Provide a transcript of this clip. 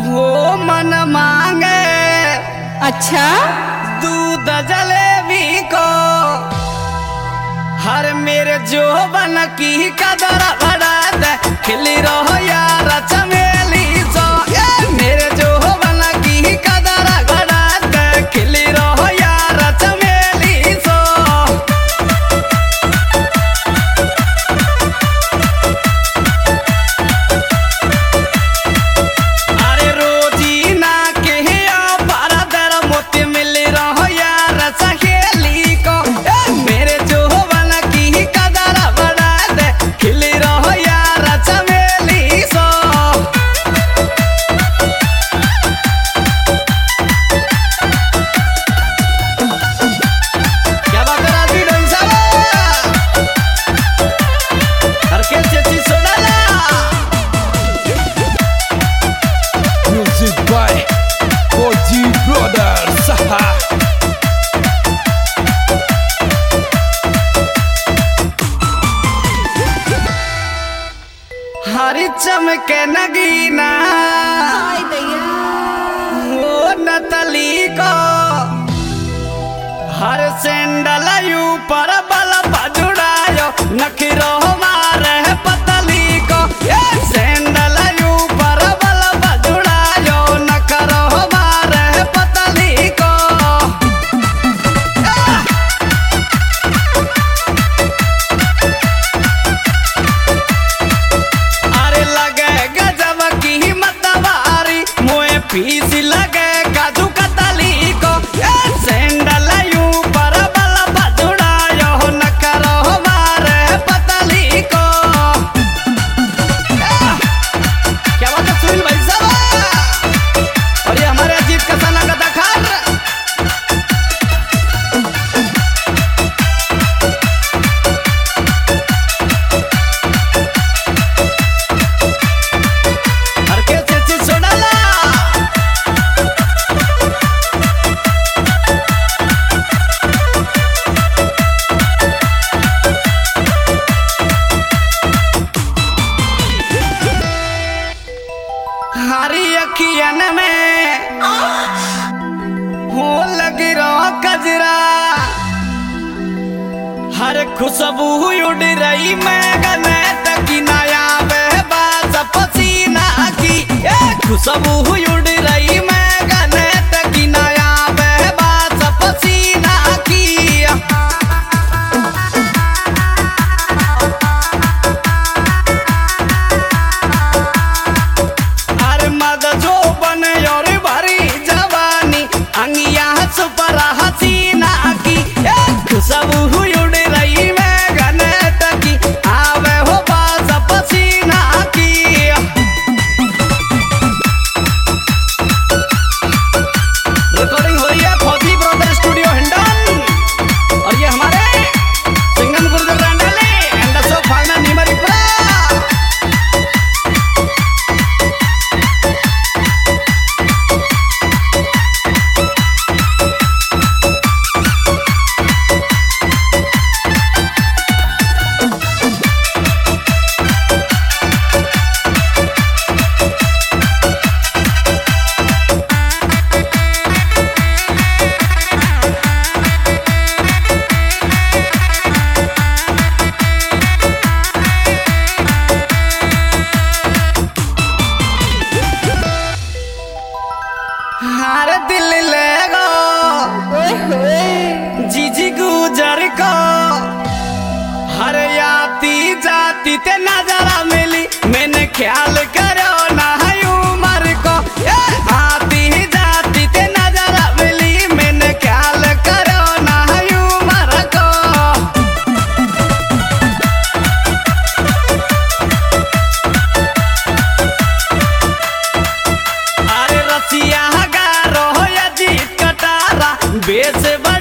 वो मन मांगे अच्छा दूध जलेबी को हर मेरे जोबन की कदर बढ़ा दे खिली रहो यार चमेली सो मेरे जोबन की कदर बढ़ा दे खिली रहो यार चमेली सो। अरे रोजी ना के बरदर मोती मिल रहो यार सहेली को मेरे जोबन की कदर बढ़ा दे खिली रहो यार चमेली सो। क्या बात है राजी ढंग साहब हर के चेची Sodala Music by OG Brothers. हरी चमके नगीना हाय दैया वो नतली को हर सेंडल ऊपर बल जुड़ायो नखरो मारे पतली को सेंडल ऊपर बल जुड़ायो नखरो मारे पतली को। अरे लगे गजब की मतवारी मोए फीस लगे काजू कतली को सेंडल ऊपर बल जुड़ायो न करो मारे पतली को। क्या बात है सुनील भाई साहब और ये हमारे अजीत का सना का दखार हर के चेची सोडाला हरी अखियन में हो लगी रहो कजरा हर खुशबू उड़ रही मैं गने तकी नया बेबास पसीना की खुशबू उड़ रही मैं गने तकी नया बेबास पसीना की। अरे मद जो बने और भरी जवानी अंगिया सुपर हसीना की खुशबू उड़ रही मैं गने तकी आवे हो बास पसीना की। रिकॉर्डिंग हो रही है फौजी ब्रदर स्टूडियो हिंडन और ये हमारे सिंगम गुरुदेव रंडाले एंड सो फाइनल निमरीपुरा। हार दिल ले गो ओए होए जीजी गुजर को हर याती जाती ते नजरा मिली मैंने ख्याल करो ना है उमर को आती जाती ते नजरा मिली मैंने ख्याल करो ना है उमर को। अरे रसिया गारो या जीत कटारा बेस